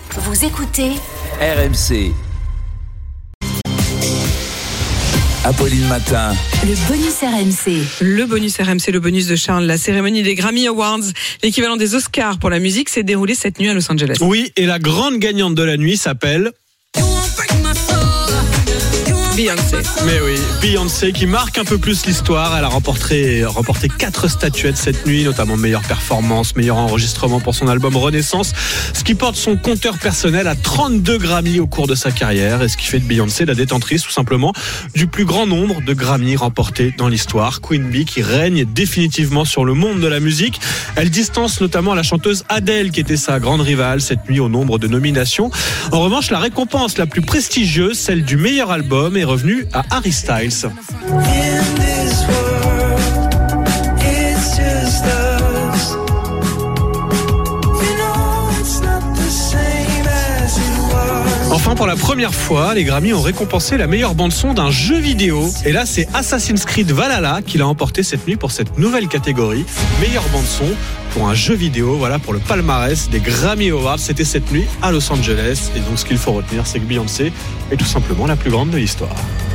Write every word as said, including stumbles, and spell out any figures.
Vous écoutez R M C. Apolline Matin. Le bonus R M C. Le bonus R M C, le bonus de Charles. La cérémonie des Grammy Awards, l'équivalent des Oscars pour la musique, s'est déroulée cette nuit à Los Angeles. Oui, et la grande gagnante de la nuit s'appelle... Beyoncé. Mais oui, Beyoncé qui marque un peu plus l'histoire. Elle a remporté, remporté quatre statuettes cette nuit, notamment meilleure performance, meilleur enregistrement pour son album Renaissance, ce qui porte son compteur personnel à trente-deux Grammy au cours de sa carrière, et ce qui fait de Beyoncé la détentrice tout simplement du plus grand nombre de Grammy remportés dans l'histoire. Queen Bee qui règne définitivement sur le monde de la musique. Elle distance notamment la chanteuse Adele qui était sa grande rivale cette nuit au nombre de nominations. En revanche, la récompense la plus prestigieuse, celle du meilleur album, est revenue à Harry Styles. Enfin, pour la première fois, les Grammy ont récompensé la meilleure bande-son d'un jeu vidéo. Et là, c'est Assassin's Creed Valhalla qui l'a emporté cette nuit pour cette nouvelle catégorie. Meilleure bande-son pour un jeu vidéo, voilà, pour le palmarès des Grammy Awards. C'était cette nuit à Los Angeles. Et donc, ce qu'il faut retenir, c'est que Beyoncé est tout simplement la plus grande de l'histoire.